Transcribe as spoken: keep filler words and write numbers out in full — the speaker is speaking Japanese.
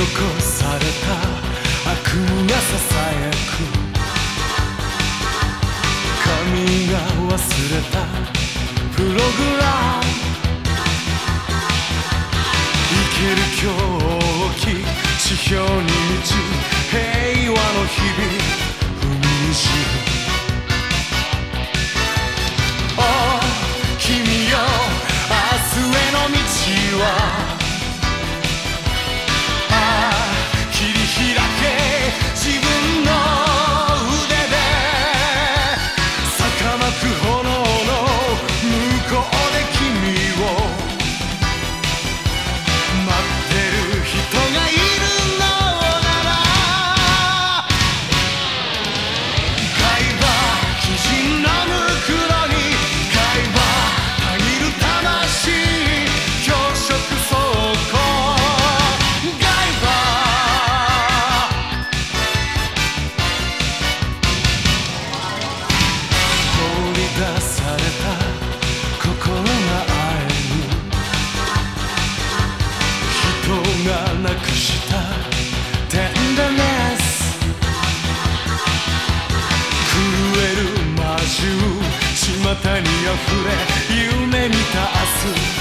こされた悪夢がささやく神が忘れたプログラム生ける狂気地表に満ち平和の日々踏みにじるおう君よ明日への道はなくしたテンダーネス震える魔獣巷にあふれ夢見た明日